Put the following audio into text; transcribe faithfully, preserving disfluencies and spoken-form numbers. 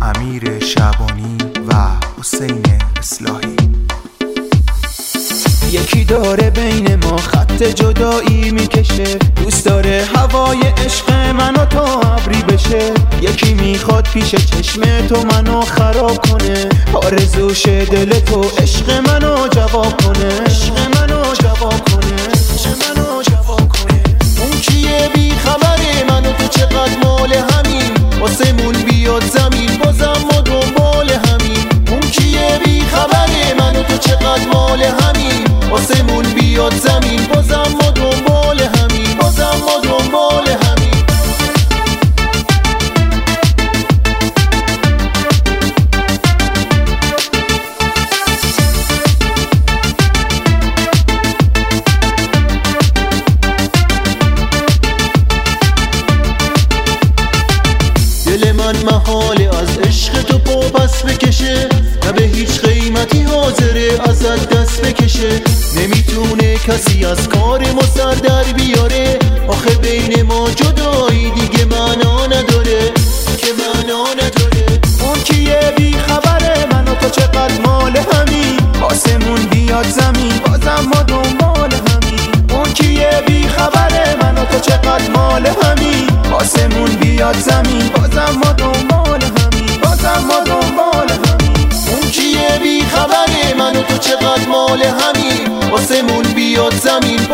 امیر شعبانی و حسین اصلاحی. یکی داره بین ما خط جدایی میکشه، دوست داره هوای عشق من و تو ابری بشه. یکی میخواد پیش چشم تو منو خراب کنه، آرزوشه دل تو عشق منو جواب کنه، عشق منو جواب کنه، عشق منو جواب کنه. اون کیه بی خبره من و تو چقدر مال همین، واسمون بیاد زمین بازم ما دنبال همین. اون کیه بی خبره من و تو چقدر مال همین، واسمون بیاد زمین بازم ما دنبال همین، بازم ما دنبال همین. دل من محاله از عشق تو پا پس بکشه، نه به هیچ قیمتی حاضره ازت دست بکشه. نمیتونه کسی از کار ما سر در بیاره، آخه بین ما جدایی دیگه معنا نداره، که معنا نداره. اون کیه بی خبره من و تو چقدر مال همین، آسمون بیاد زمین بازم ما دنبال همین. اون کیه بی خبره من و تو چقدر مال همین، آسمون بیاد زمین بازم ما دنبال همین، بازم ما دنبال همین. اون کیه بی خبره من و تو چقدر مال همین، آسمون بیاد زمین